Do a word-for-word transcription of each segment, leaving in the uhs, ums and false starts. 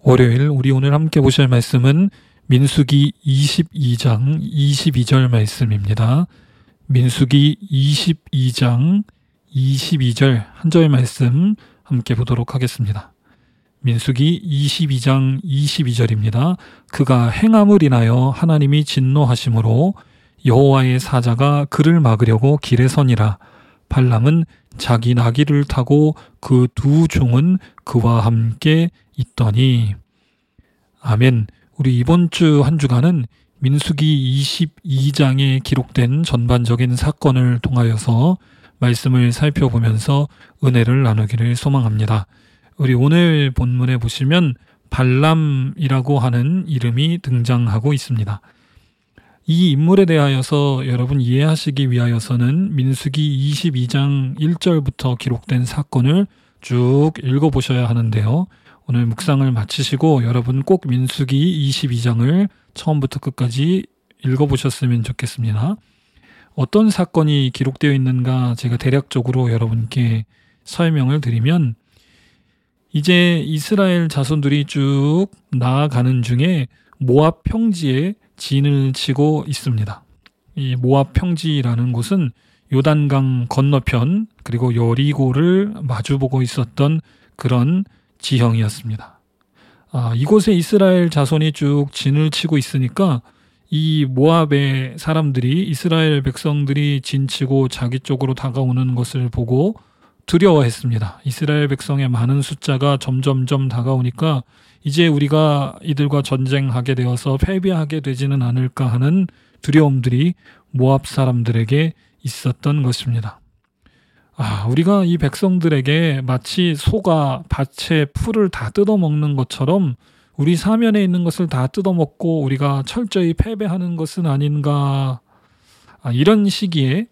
월요일 우리 오늘 함께 보실 말씀은 민수기 이십이 장 이십이 절 말씀입니다. 민수기 이십이 장 이십이 절 한 절 말씀 함께 보도록 하겠습니다. 민수기 이십이 장 이십이 절입니다. 그가 행함을 인하여 하나님이 진노하심으로 여호와의 사자가 그를 막으려고 길에 서니라. 발람은 자기 나귀를 타고 그 두 종은 그와 함께 있더니. 아멘. 우리 이번 주 한 주간은 민수기 이십이 장에 기록된 전반적인 사건을 통하여서 말씀을 살펴보면서 은혜를 나누기를 소망합니다. 우리 오늘 본문에 보시면 발람이라고 하는 이름이 등장하고 있습니다. 이 인물에 대하여서 여러분 이해하시기 위하여서는 민수기 이십이 장 일 절부터 기록된 사건을 쭉 읽어보셔야 하는데요. 오늘 묵상을 마치시고 여러분 꼭 민수기 이십이 장을 처음부터 끝까지 읽어보셨으면 좋겠습니다. 어떤 사건이 기록되어 있는가 제가 대략적으로 여러분께 설명을 드리면, 이제 이스라엘 자손들이 쭉 나아가는 중에 모압 평지에 진을 치고 있습니다. 이 모압 평지라는 곳은 요단강 건너편 그리고 여리고를 마주보고 있었던 그런 지형이었습니다. 아, 이곳에 이스라엘 자손이 쭉 진을 치고 있으니까 이 모압의 사람들이 이스라엘 백성들이 진치고 자기 쪽으로 다가오는 것을 보고 두려워했습니다. 이스라엘 백성의 많은 숫자가 점점점 다가오니까 이제 우리가 이들과 전쟁하게 되어서 패배하게 되지는 않을까 하는 두려움들이 모압 사람들에게 있었던 것입니다. 아, 우리가 이 백성들에게 마치 소가 밭의 풀을 다 뜯어먹는 것처럼 우리 사면에 있는 것을 다 뜯어먹고 우리가 철저히 패배하는 것은 아닌가. 아, 이런 시기에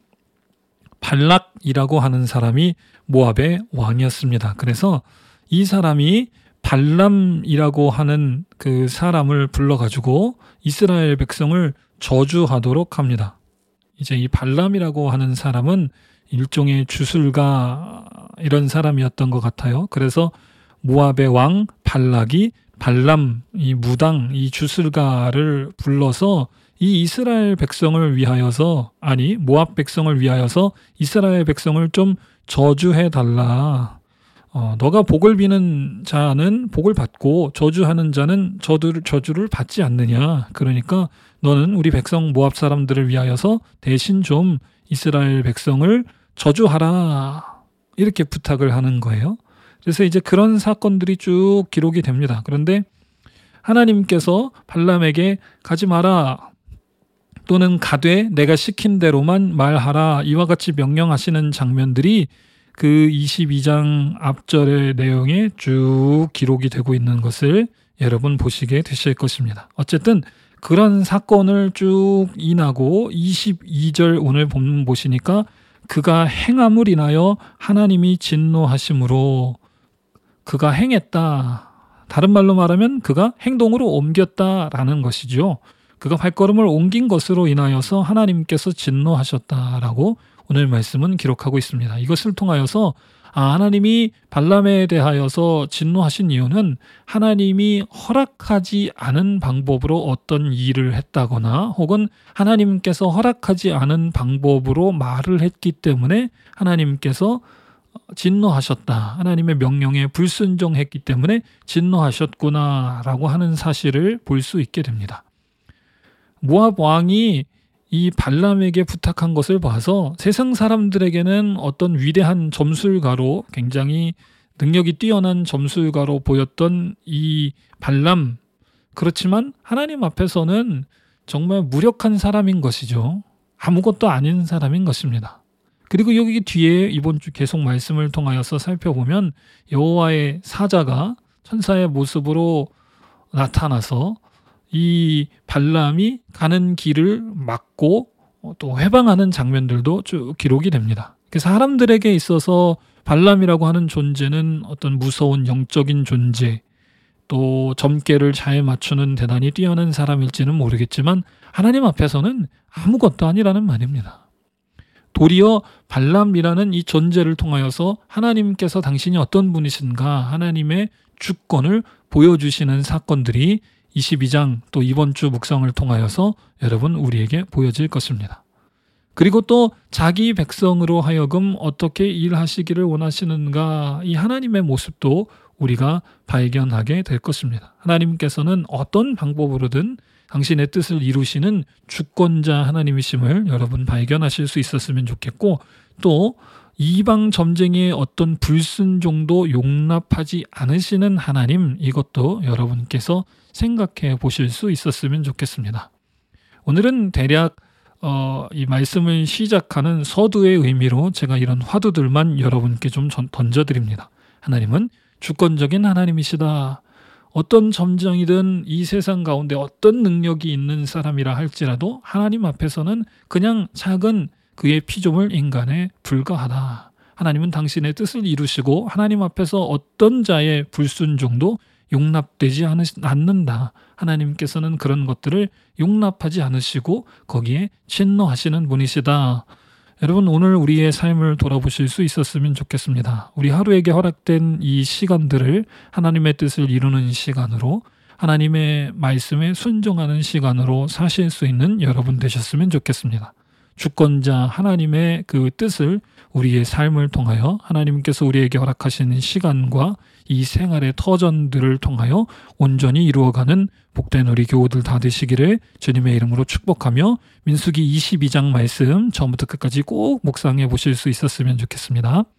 발락이라고 하는 사람이 모압의 왕이었습니다. 그래서 이 사람이 발람이라고 하는 그 사람을 불러가지고 이스라엘 백성을 저주하도록 합니다. 이제 이 발람이라고 하는 사람은 일종의 주술가 이런 사람이었던 것 같아요. 그래서 모압의 왕 발락이 발람, 이 무당, 이 주술가를 불러서 이 이스라엘 백성을 위하여서, 아니 모압 백성을 위하여서 이스라엘 백성을 좀 저주해 달라. 어, 너가 복을 비는 자는 복을 받고 저주하는 자는 저주를, 저주를 받지 않느냐. 그러니까 너는 우리 백성 모압 사람들을 위하여서 대신 좀 이스라엘 백성을 저주하라. 이렇게 부탁을 하는 거예요. 그래서 이제 그런 사건들이 쭉 기록이 됩니다. 그런데 하나님께서 발람에게 가지 마라, 또는 가되 내가 시킨 대로만 말하라, 이와 같이 명령하시는 장면들이 그 이십이 장 앞절의 내용에 쭉 기록이 되고 있는 것을 여러분 보시게 되실 것입니다. 어쨌든 그런 사건을 쭉 인하고 이십이 절 오늘 본문 보시니까 그가 행함을 인하여 하나님이 진노하심으로, 그가 행했다. 다른 말로 말하면 그가 행동으로 옮겼다라는 것이죠. 그가 발걸음을 옮긴 것으로 인하여서 하나님께서 진노하셨다라고 오늘 말씀은 기록하고 있습니다. 이것을 통하여서 아, 하나님이 발람에 대하여서 진노하신 이유는 하나님이 허락하지 않은 방법으로 어떤 일을 했다거나 혹은 하나님께서 허락하지 않은 방법으로 말을 했기 때문에 하나님께서 진노하셨다. 하나님의 명령에 불순종했기 때문에 진노하셨구나라고 하는 사실을 볼 수 있게 됩니다. 모압 왕이 이 발람에게 부탁한 것을 봐서 세상 사람들에게는 어떤 위대한 점술가로, 굉장히 능력이 뛰어난 점술가로 보였던 이 발람, 그렇지만 하나님 앞에서는 정말 무력한 사람인 것이죠. 아무것도 아닌 사람인 것입니다. 그리고 여기 뒤에 이번 주 계속 말씀을 통하여서 살펴보면 여호와의 사자가 천사의 모습으로 나타나서 이 발람이 가는 길을 막고 또 해방하는 장면들도 쭉 기록이 됩니다. 그래서 사람들에게 있어서 발람이라고 하는 존재는 어떤 무서운 영적인 존재, 또 점괘를 잘 맞추는 대단히 뛰어난 사람일지는 모르겠지만 하나님 앞에서는 아무것도 아니라는 말입니다. 도리어 발람이라는 이 존재를 통하여서 하나님께서 당신이 어떤 분이신가, 하나님의 주권을 보여주시는 사건들이 이십이 장 또 이번 주 묵상을 통하여서 여러분 우리에게 보여질 것입니다. 그리고 또 자기 백성으로 하여금 어떻게 일하시기를 원하시는가, 이 하나님의 모습도 우리가 발견하게 될 것입니다. 하나님께서는 어떤 방법으로든 당신의 뜻을 이루시는 주권자 하나님이심을 여러분 발견하실 수 있었으면 좋겠고, 또 이방 점쟁이의 어떤 불순종도 용납하지 않으시는 하나님, 이것도 여러분께서 생각해 보실 수 있었으면 좋겠습니다. 오늘은 대략 어, 이 말씀을 시작하는 서두의 의미로 제가 이런 화두들만 여러분께 좀 던져드립니다. 하나님은 주권적인 하나님이시다. 어떤 점쟁이든 이 세상 가운데 어떤 능력이 있는 사람이라 할지라도 하나님 앞에서는 그냥 작은 그의 피조물 인간에 불과하다. 하나님은 당신의 뜻을 이루시고 하나님 앞에서 어떤 자의 불순종도 용납되지 않는다. 하나님께서는 그런 것들을 용납하지 않으시고 거기에 진노하시는 분이시다. 여러분, 오늘 우리의 삶을 돌아보실 수 있었으면 좋겠습니다. 우리 하루에게 허락된 이 시간들을 하나님의 뜻을 이루는 시간으로, 하나님의 말씀에 순종하는 시간으로 사실 수 있는 여러분 되셨으면 좋겠습니다. 주권자 하나님의 그 뜻을 우리의 삶을 통하여 하나님께서 우리에게 허락하시는 시간과 이 생활의 터전들을 통하여 온전히 이루어가는 복된 우리 교우들 다 되시기를 주님의 이름으로 축복하며, 민수기 이십이 장 말씀 처음부터 끝까지 꼭 묵상해 보실 수 있었으면 좋겠습니다.